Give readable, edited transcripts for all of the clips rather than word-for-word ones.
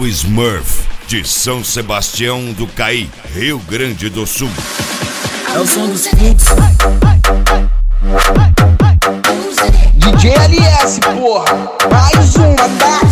o Smurf, de São Sebastião do Caí, Rio Grande do Sul. É o som dos fluxos. DJ LS, porra, mais uma, tá?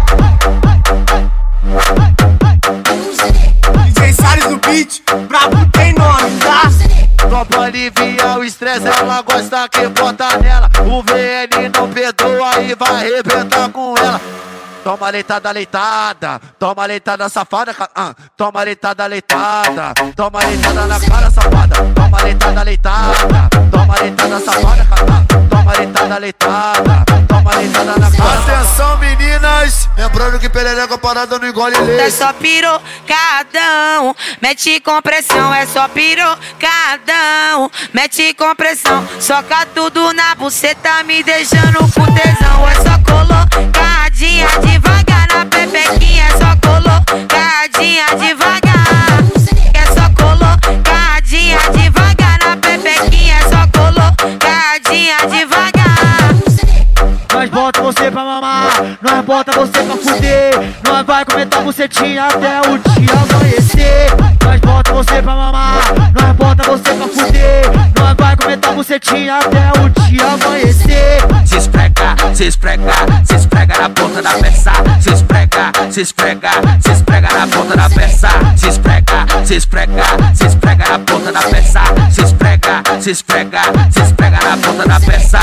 DJ Salles no beat, brabo tem nome, tá? Só pra aliviar o estresse, ela gosta que bota nela. O VN não perdoa e vai arrebentar com ela. Toma leitada, leitada, toma leitada safada, toma leitada, leitada, toma leitada na cara safada, toma leitada, leitada, toma leitada safada, toma leitada, leitada, toma leitada na cara. Atenção meninas, lembrando que perereca parada não engole leite. É só pirocadão, mete compressão, é só pirocadão, mete compressão, soca tudo na buceta me deixando com tesão, é só colocadinha devagar na pepequinha, é só colocadinha devagar, é só colocadinha devagar na pepequinha, é só colocadinha devagar. Nós bota você pra mamar, nós bota você pra fuder, nós vai comentar bucetinha até o dia amanhecer. Nós bota você pra mamar, nós bota você pra fuder, nós vai comentar bucetinha até o dia amanhecer. Se esprega, se esprega, se esprega na ponta da peça. Se esprega, se esprega, se esprega na ponta da peça. Se esprega, se esprega, se esprega na ponta da peça. Se esprega, se esprega, se esprega na ponta da peça.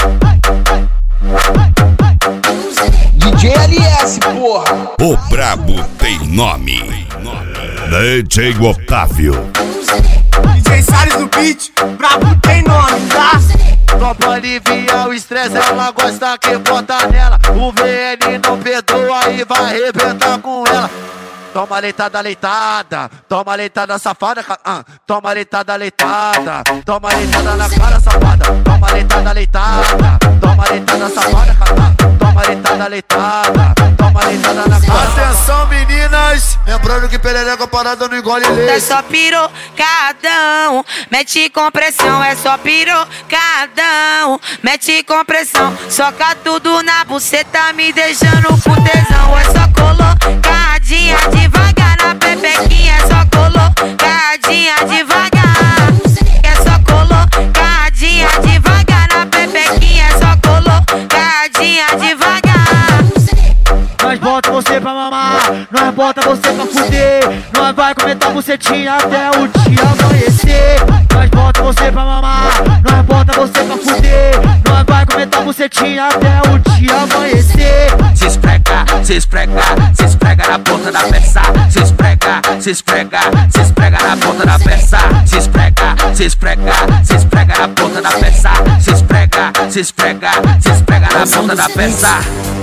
DJ LS, porra. O brabo tem nome. DJ Otávio. DJ Salles no beat, brabo tem nome, tá? Só pra aliviar o estresse, ela gosta que bota nela. O VN não perdoa e vai arrebentar com ela. Toma leitada, leitada, toma leitada safada, toma leitada, leitada, toma leitada na cara safada, toma leitada, leitada, toma leitada safada, toma leitada, leitada, toma leitada na cara. Atenção meninas, lembrando que perereca parada não engole leite. É só pirocadão, mete compressão, é só pirocadão, mete compressão, soca tudo na buceta me deixando com tesão, é só colocadinha devagar na pepequinha, é só colocadinha devagar, é só colocadinha devagar na pepequinha, é só colocadinha devagar. Nós bota você pra mamar, nós bota você pra fuder, nós vai comentar bucetinha até o dia amanhecer. Nós bota você pra mamar, nós bota você pra fuder, nós vai comentar bucetinha até o dia amanhecer. Se esprega, se esprega, se esprega na ponta da peça. Se esprega, se esprega, se esprega na ponta da peça. Se esprega, se esprega, se esprega na ponta da peça. Se esprega, se esprega, se esprega na ponta da peça.